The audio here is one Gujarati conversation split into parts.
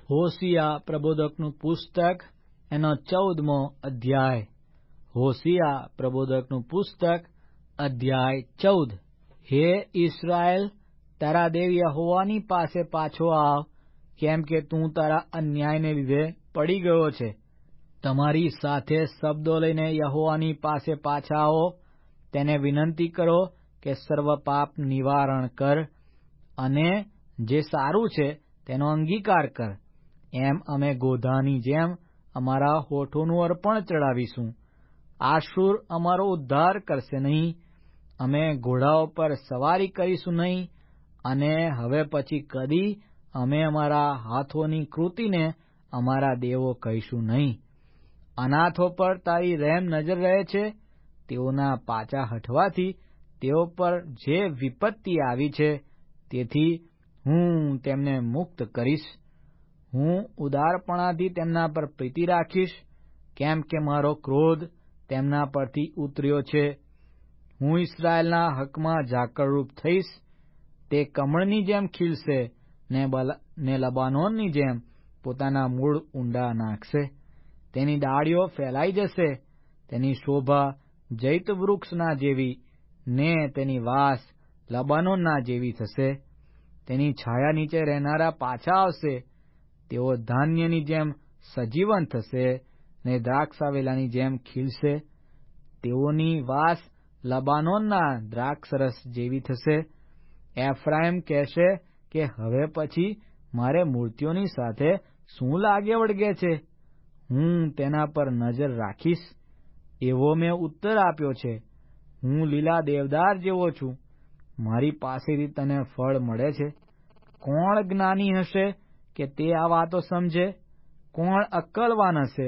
હોશિયા પ્રબોધકનું પુસ્તક એનો 14મો અધ્યાય. હોશિયા પ્રબોધકનું પુસ્તક અધ્યાય 14. હે ઇસ્રાએલ, તારા દેવ યહોવાની પાસે પાછો આવ, કેમ કે તું તારા અન્યાયને લીધે પડી ગયો છે. તમારી સાથે શબ્દો લઈને યહોવાની પાસે પાછા આવો. તેને વિનંતી કરો કે સર્વ પાપ નિવારણ કર અને જે સારું છે તેનો અંગીકાર કર. એમ અમે ગોધાની જેમ અમારા હોઠોનું અર્પણ ચડાવીશું. આશુર અમારો ઉદ્ધાર કરશે નહીં. અમે ઘોડાઓ પર સવારી કરીશું નહીં, અને હવે પછી કદી અમે અમારા હાથોની કૃતિને અમારા દેવો કહીશું નહીં. અનાથો પર તારી રહેમ નજર રહે છે. તેઓના પાછા હટવાથી તેઓ પર જે વિપત્તિ આવી છે તેથી હું તેમને મુક્ત કરીશ. હું ઉદારપણાથી તેમના પર પ્રીતિ રાખીશ, કેમ કે મારો ક્રોધ તેમના પરથી ઉતર્યો છે. હું ઇસ્રાયેલના હકમાં ઝાકળરૂપ થઈશ. તે કમળની જેમ ખીલશે ને લબાનોનની જેમ પોતાના મૂળ ઊંડા નાખશે. તેની ડાળીઓ ફેલાઈ જશે. તેની શોભા જૈત વૃક્ષના જેવી ને તેની વાસ લબાનોનના જેવી થશે. તેની છાયા નીચે રહેનારા પાછા આવશે. તેઓ ધાન્યની જેમ સજીવન થશે ને દ્રાક્ષાવેલાની જેમ ખીલશે. તેઓની વાસ લબાનોનના દ્રાક્ષરસ જેવી થશે. એફ્રાઈમ કહેશે કે હવે પછી મારે મૂર્તિઓની સાથે શું લાગે વળગે છે? હું તેના પર નજર રાખીશ. એવો મેં ઉત્તર આપ્યો છે. હું લીલા દેવદાર જેવો છું. મારી પાસેથી તને ફળ મળે છે. કોણ જ્ઞાની હશે કે તે આ વાતો સમજે? કોણ અક્કલવાન હશે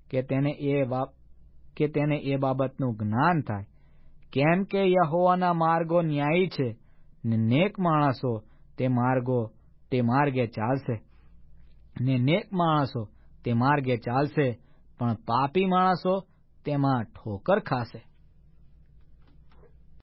કે તેને એ બાબતનું જ્ઞાન થાય? કેમ કે યહોવાના માર્ગો ન્યાયી છે, ને નેક માણસો તે માર્ગે ચાલશે. ને નેક માણસો તે માર્ગે ચાલશે, પણ પાપી માણસો તેમાં ઠોકર ખાશે.